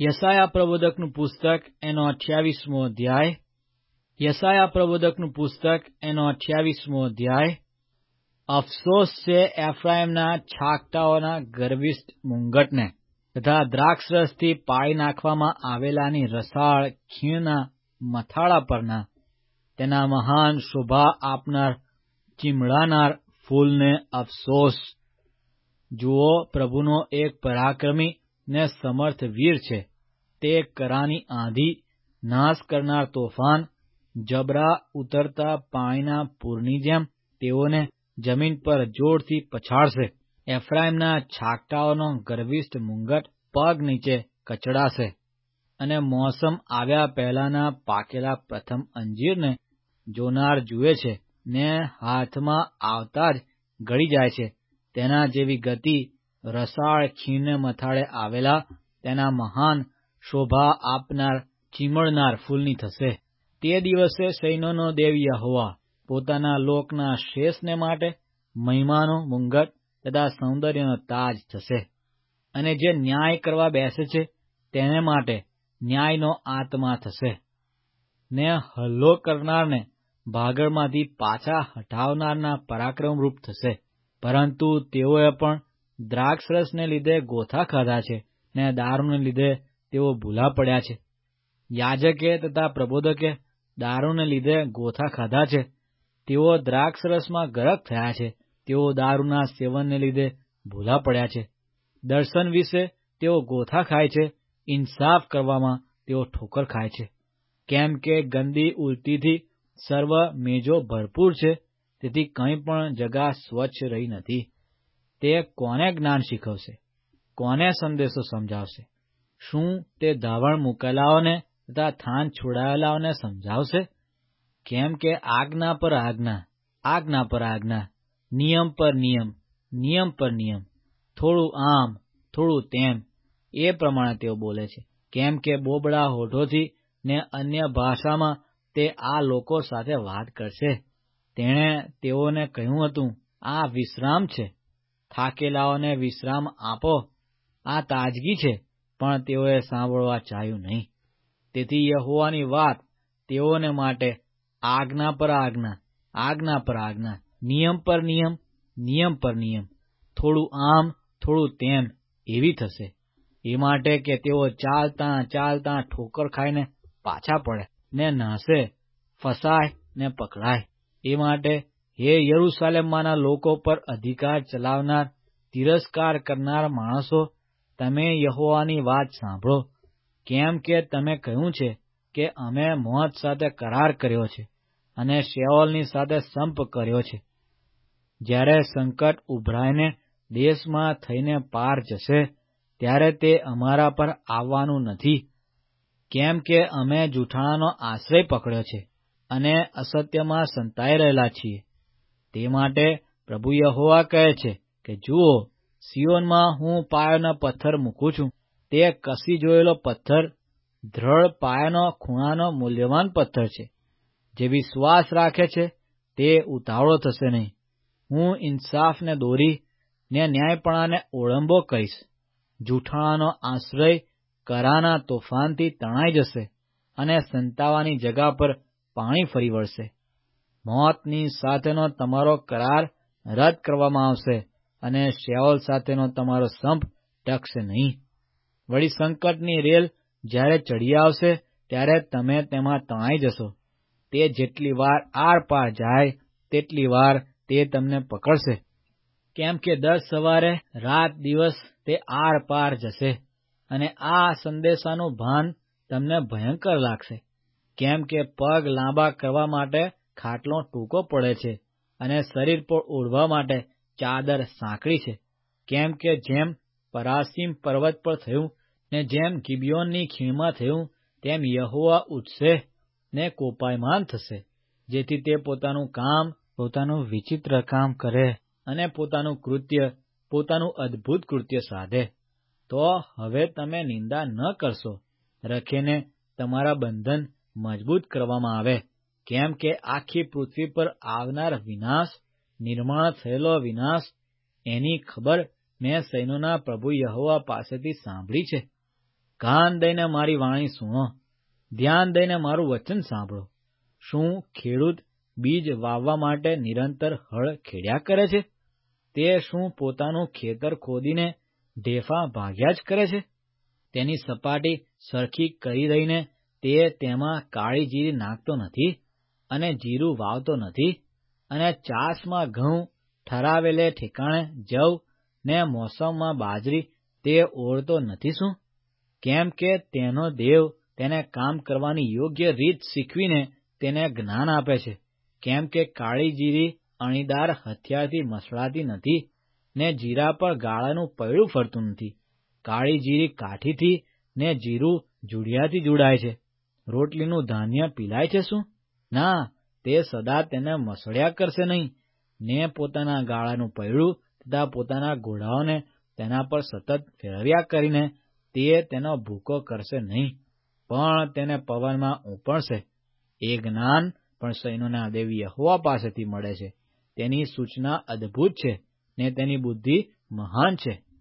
યશાયા પ્રબોધકનું પુસ્તક એનો 28મો અધ્યાય. યશાયા પ્રબોધકનું પુસ્તક એનો 28મો અધ્યાય. અફસોસ છે એફ્રાઈમના છાગટાઓના ગર્વિષ્ઠ મુંગટને તથા દ્રાક્ષરસથી પાળી નાખવામાં આવેલાની રસાળ ખીણના મથાળા પરના તેના મહાન શોભા આપનાર ચીમળાનાર ફૂલને અફસોસ. જુઓ, પ્રભુનો એક પરાક્રમી ને સમર્થ વીર છે. તે કરાની આંધી, નાશ કરનાર તોફાન, જબરા ઉતરતા પાણીના પૂરની જેમ તેઓને જમીન પર જોરથી પછાડશે. એફ્રાઈમના છાગટાઓનો ગર્વિષ્ઠ મુંગટ પગ નીચે કચડાશે અને મોસમ આવ્યા પહેલાના પાકેલા પ્રથમ અંજીરને જોનાર જુએ છે ને હાથમાં આવતા જ ગળી જાય છે. તેના જેવી ગતિ રસાળ ખીણને મથાળે આવેલા તેના મહાન શોભા આપનાર ચીમળનાર ફૂલની થશે. તે દિવસે સૈન્યોનો દેવ યહોવા પોતાના લોકના શેષને માટે મહિમાનો મુંગટ તથા સૌંદર્યનો તાજ થશે. અને જે ન્યાય કરવા બેસે છે તેને માટે ન્યાયનો આત્મા થશે. ને હલ્લો કરનારને ભાગળમાંથી પાછા હટાવનારના પરાક્રમરૂપ થશે. પરંતુ તેઓએ પણ દ્રાક્ષરસને લીધે ગોથા ખાધા છે ને દારૂને લીધે તેઓ ભૂલા પડ્યા છે. યાજકે તથા પ્રબોધકે દારૂને લીધે ગોથા ખાધા છે. તેઓ દ્રાક્ષરસમાં ગરક થયા છે. તેઓ દારૂના સેવનને લીધે ભૂલા પડ્યા છે. દર્શન વિશે તેઓ ગોથા ખાય છે. ઇન્સાફ કરવામાં તેઓ ઠોકર ખાય છે. કેમ કે ગંદી ઉલટીથી સર્વ મેજો ભરપૂર છે, તેથી કંઈ પણ જગા સ્વચ્છ રહી નથી. તે કોને જ્ઞાન શીખવશે? કોને સંદેશો સમજાવશે? શું તે ધાવણ મૂકેલાઓને તથા થાન છોડાયેલાઓને સમજાવશે? કેમ કે આજ્ઞા પર આજ્ઞા, આજ્ઞા પર આજ્ઞા, નિયમ પર નિયમ, નિયમ પર નિયમ, થોડું આમ થોડું તેમ, એ પ્રમાણે તેઓ બોલે છે. કેમ કે બોબડા હોઠોથી ને અન્ય ભાષામાં તે આ લોકો સાથે વાત કરશે. તેણે તેઓને કહ્યું હતું, આ વિશ્રામ છે. થાકેલાઓને વિશ્રામ આપો, આ તાજગી છે. પણ તેઓએ સાંભળવા ચાહ્યું નહીં. તેથી યહોવાની વાત તેઓને માટે આજ્ઞા પર આજ્ઞા, આજ્ઞા પર આજ્ઞા, નિયમ પર નિયમ, નિયમ પર નિયમ, થોડું આમ થોડું તેમ એવી થશે. એ માટે કે તેઓ ચાલતા ચાલતા ઠોકર ખાઈને પાછા પડે ને નાસે, ફસાય ને પકડાય. એ માટે હે યરૂશાલેમમાંના લોકો પર અધિકાર ચલાવનાર, તિરસ્કાર કરનાર માણસો, તમે યહોવાની વાત સાંભળો. કેમ કે તમે કહ્યું છે કે અમે મોત સાથે કરાર કર્યો છે અને શેઓલની સાથે સંપ કર્યો છે. જ્યારે સંકટ ઉભરાઈને દેશમાં થઈને પાર જશે, ત્યારે તે અમારા પર આવવાનું નથી. કેમ કે અમે જૂઠાણાનો આશ્રય પકડ્યો છે અને અસત્યમાં સંતાઈ રહેલા છીએ. તે માટે પ્રભુ યહોવા કહે છે કે જુઓ, સિયોનમાં હું પાયાનો પથ્થર મૂકું છું. તે કસી જોયેલો પથ્થર, દ્રઢ પાયાનો ખૂણાનો મૂલ્યવાન પથ્થર છે. જે વિશ્વાસ રાખે છે તે ઉતાવળો થશે નહીં. હું ઇન્સાફને દોરી ને ન્યાયપણાને ઓળંબો કહીશ. જૂઠાણાનો આશ્રય કરાના તોફાનથી તણાઈ જશે અને સંતાવાની જગા પર પાણી ફરી વળશે. મોતની સાથેનો તમારો કરાર રદ કરવામાં આવશે અને શેઓલ સાથેનો તમારો સંપ ટકશે નહીં. વળી સંકટની રેલ જ્યારે ચડી આવશે ત્યારે તમે તેમાં તણાઈ જશો. તે જેટલી વાર આર પાર જાય તેટલી વાર તે તમને પકડશે. કેમ કે દર સવારે રાત દિવસ તે આર પાર જશે અને આ સંદેશાનું ભાન તમને ભયંકર લાગશે. કેમ કે પગ લાંબા કરવા માટે ખાટલો ટૂંકો પડે છે અને શરીર પર ઓઢવા માટે ચાદર સાંકડી છે. કેમ કે જેમ પરાસીમ પર્વત પર થયું ને જેમ ગિબિયોનની ખીણમાં થયું, તેમ યહોવા ઉઠશે ને કોપાયમાન થશે, જેથી તે પોતાનું કામ, પોતાનું વિચિત્ર કામ કરે અને પોતાનું કૃત્ય, પોતાનું અદભુત કૃત્ય સાધે. તો હવે તમે નિંદા ન કરશો. રખેને તમારા બંધન મજબૂત કરવામાં આવે. કેમ કે આખી પૃથ્વી પર આવનાર વિનાશ, નિર્માણ થયેલો વિનાશ, એની ખબર મેં સૈન્યોના પ્રભુ યહોવા પાસેથી સાંભળી છે. કાન દઈને મારી વાણી સુણો, ધ્યાન દઈને મારું વચન સાંભળો. શું ખેડૂત બીજ વાવવા માટે નિરંતર હળ ખેડ્યા કરે છે? તે શું પોતાનું ખેતર ખોદીને ઢેફા ભાગ્યા જ કરે છે? તેની સપાટી સરખી કરી દઈને તે તેમાં કાળી જીરી નાખતો નથી અને જીરું વાવતો નથી? અને ચાસમાં ઘઉં, ઠરાવેલે ઠેકાણે જવ ને મોસમમાં બાજરી તે ઓળતો નથી શું? કેમ કે તેનો દેવ તેને કામ કરવાની યોગ્ય રીત શીખવીને તેને જ્ઞાન આપે છે. કેમ કે કાળી જીરી અણીદાર હથિયારથી મસળાતી નથી ને જીરા પર ગાળાનું પૈડું ફરતું નથી. કાળી જીરી કાઠીથી ને જીરું જુડિયાથી જુડાય છે. રોટલીનું ધાન્ય પીલાય છે શું? ના, તે સદા તેને મસળ્યા કરશે નહીં, ને પોતાના ગાળાનું પૈડું તથા પોતાના ઘોડાઓને તેના પર સતત ફેરવ્યા કરીને તે તેનો ભૂકો કરશે નહીં, પણ તેને પવનમાં ઊપણશે. એ જ્ઞાન પણ સૈન્યોના દેવ યહોવા પાસેથી મળે છે. તેની સૂચના અદ્ભુત છે ને તેની બુદ્ધિ મહાન છે.